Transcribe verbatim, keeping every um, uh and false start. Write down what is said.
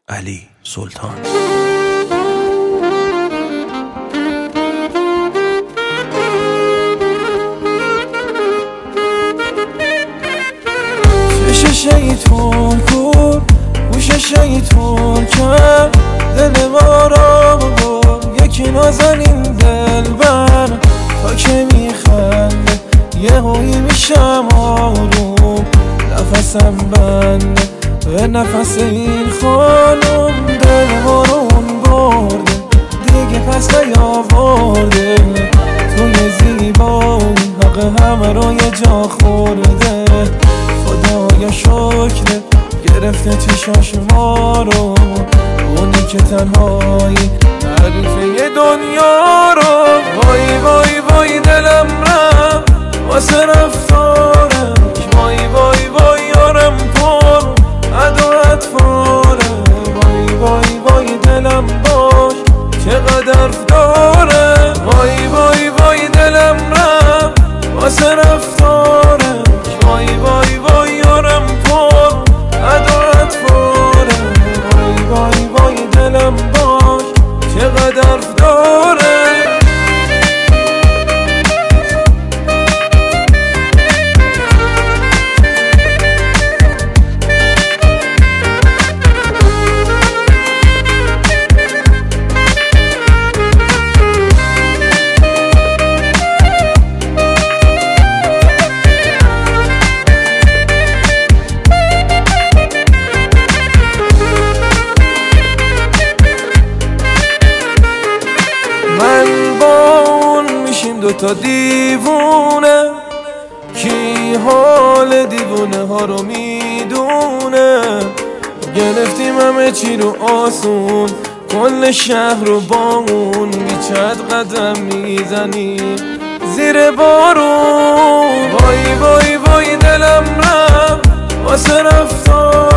علی سلطان. چش شیطون کن گوش شیطون کرد دل ما را با یکی نازنین دل بر تا که میخنده یه هایی میشم آروم نفسم بنده به نفس این خانم دل ما رو اون برده دیگه پس نیاورده توی زیبایی حق همه رو یه جا خورده خدایا شکر گرفته چشاش ما رو اونی که تنهایی تعریفه دنیا رو وای وای وای دلم رفت واسه رفتارم وای وای وای یارم پر عدو اطفاره وای وای وای دلم باش چقدر داره وای وای وای دلم رفت واسه رفتارم وای وای وای یارم پر عدو اطفاره وای وای وای دلم باش چقدر داره. من با اون میشیم دوتا دیوونه کی حال دیوونه ها رو میدونه گرفتیم همه چی رو آسون کل شهر رو با اون بیچد قدم میزنیم زیر بارون وای وای وای دلم رفت واسه رفتار